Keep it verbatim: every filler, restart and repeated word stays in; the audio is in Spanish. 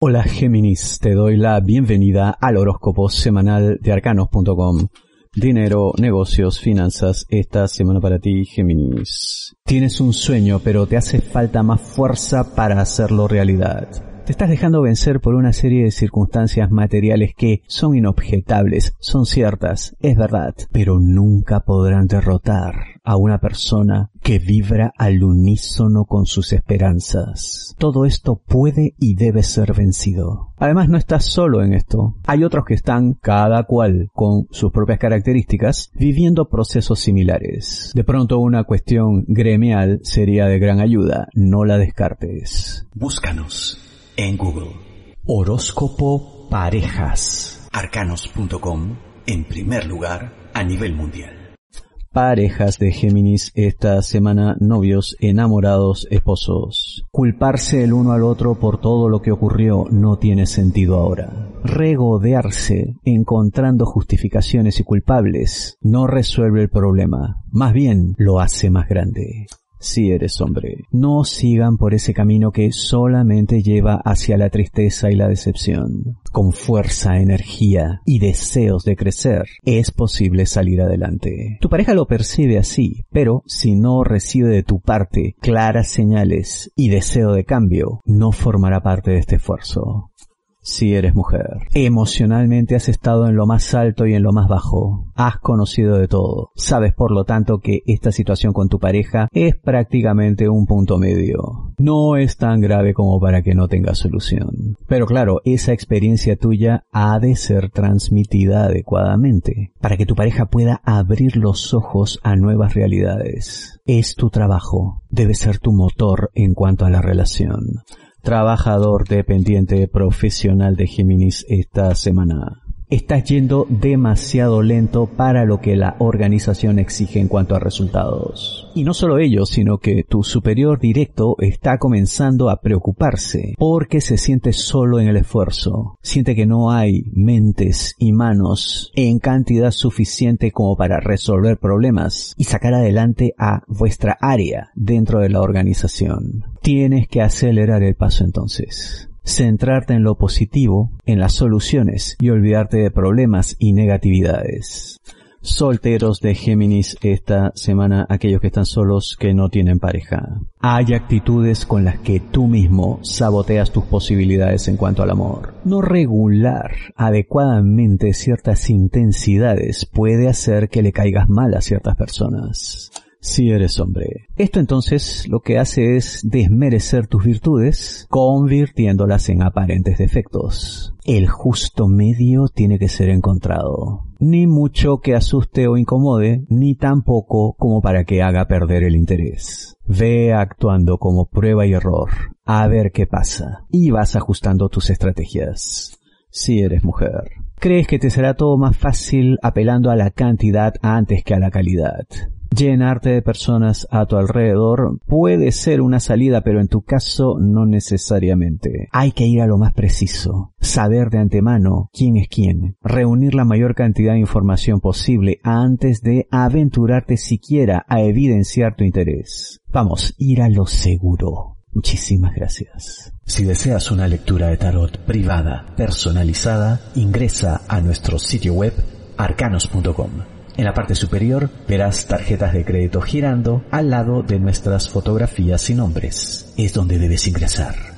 Hola Géminis, te doy la bienvenida al horóscopo semanal de arcanos punto com. Dinero, negocios, finanzas, esta semana para ti, Géminis. Tienes un sueño, pero te hace falta más fuerza para hacerlo realidad. Te estás dejando vencer por una serie de circunstancias materiales que son inobjetables, son ciertas, es verdad, pero nunca podrán derrotar a una persona que vibra al unísono con sus esperanzas. Todo esto puede y debe ser vencido. Además, no estás solo en esto. Hay otros que están, cada cual con sus propias características, viviendo procesos similares. De pronto, una cuestión gremial sería de gran ayuda. No la descartes. Búscanos en Google. Horóscopo Parejas. arcanos punto com, en primer lugar a nivel mundial. Parejas de Géminis esta semana, novios, enamorados, esposos. Culparse el uno al otro por todo lo que ocurrió no tiene sentido ahora. Regodearse encontrando justificaciones y culpables no resuelve el problema, más bien lo hace más grande. Si eres hombre, no sigan por ese camino que solamente lleva hacia la tristeza y la decepción. Con fuerza, energía y deseos de crecer, es posible salir adelante. Tu pareja lo percibe así, pero si no recibe de tu parte claras señales y deseo de cambio, no formará parte de este esfuerzo. Si eres mujer, emocionalmente has estado en lo más alto y en lo más bajo. Has conocido de todo. Sabes, por lo tanto, que esta situación con tu pareja es prácticamente un punto medio. No es tan grave como para que no tenga solución. Pero claro, esa experiencia tuya ha de ser transmitida adecuadamente para que tu pareja pueda abrir los ojos a nuevas realidades. Es tu trabajo. Debe ser tu motor en cuanto a la relación. Trabajador dependiente profesional de Géminis esta semana. Estás yendo demasiado lento para lo que la organización exige en cuanto a resultados. Y no solo ello, sino que tu superior directo está comenzando a preocuparse porque se siente solo en el esfuerzo. Siente que no hay mentes y manos en cantidad suficiente como para resolver problemas y sacar adelante a vuestra área dentro de la organización. Tienes que acelerar el paso entonces. Centrarte en lo positivo, en las soluciones y olvidarte de problemas y negatividades. Solteros de Géminis esta semana, aquellos que están solos, que no tienen pareja. Hay actitudes con las que tú mismo saboteas tus posibilidades en cuanto al amor. No regular adecuadamente ciertas intensidades puede hacer que le caigas mal a ciertas personas. Si eres hombre. Esto entonces lo que hace es desmerecer tus virtudes, convirtiéndolas en aparentes defectos. El justo medio tiene que ser encontrado. Ni mucho que asuste o incomode, ni tampoco como para que haga perder el interés. Ve actuando como prueba y error, a ver qué pasa, y vas ajustando tus estrategias. Si eres mujer. Crees que te será todo más fácil apelando a la cantidad antes que a la calidad. Llenarte de personas a tu alrededor puede ser una salida, pero en tu caso no necesariamente. Hay que ir a lo más preciso, saber de antemano quién es quién, reunir la mayor cantidad de información posible antes de aventurarte siquiera a evidenciar tu interés. Vamos, ir a lo seguro. Muchísimas gracias. Si deseas una lectura de tarot privada, personalizada, ingresa a nuestro sitio web arcanos punto com. En la parte superior verás tarjetas de crédito girando al lado de nuestras fotografías y nombres. Es donde debes ingresar.